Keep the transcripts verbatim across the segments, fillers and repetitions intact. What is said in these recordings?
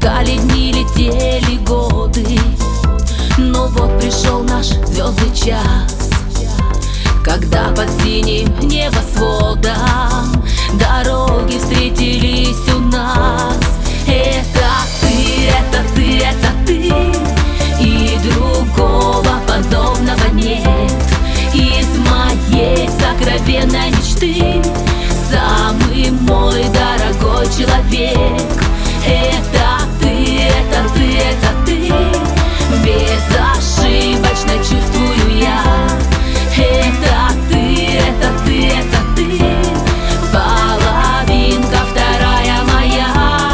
Мелькали дни, летели годы, но вот пришел наш звездный час, когда под синим небосводом дороги встретились у нас. Это ты, это ты, это ты, и другого подобного нет. Из моей сокровенной мечты самый мой дорогой человек. Это ты, это ты, это ты, безошибочно чувствую я. Это ты, это ты, это ты, половинка вторая моя.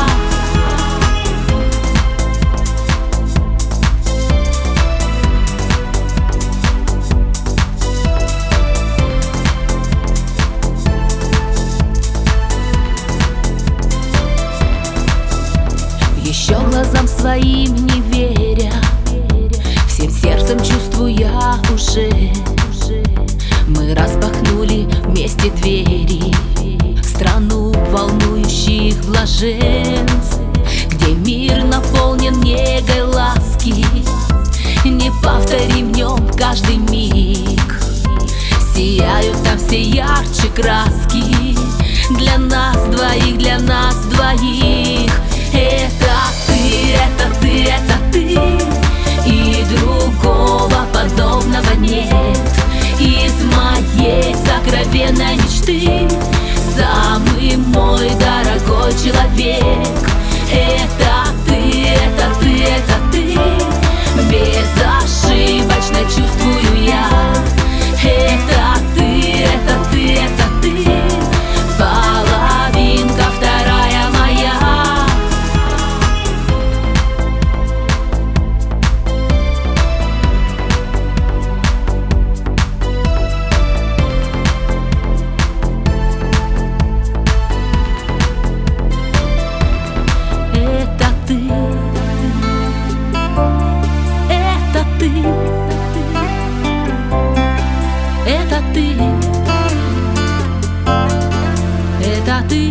Еще глазам своим не веря, всем сердцем чувствуя уже, мы распахнули вместе двери в страну волнующих блаженств, где мир наполнен негой ласки. Не повторим в нем каждый миг, сияют там все ярче краски. Для нас двоих, для нас двоих. Это ты, это ты, это ты, и другого подобного нет. Из моей сокровенной мечты самый мой дорогой человек. Это ты, это ты, это ты, безошибочно чувствую я. Это ты, это ты, это ты, половинка вторая моя. Это ты, это ты, это ты, это ты,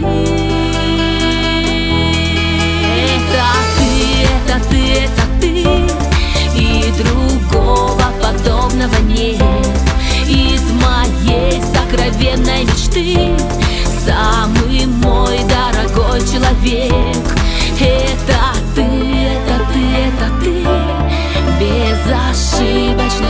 это ты, это ты, и другого подобного нет. Из моей сокровенной мечты самый мой дорогой человек. Это ты, это ты, это ты, безошибочно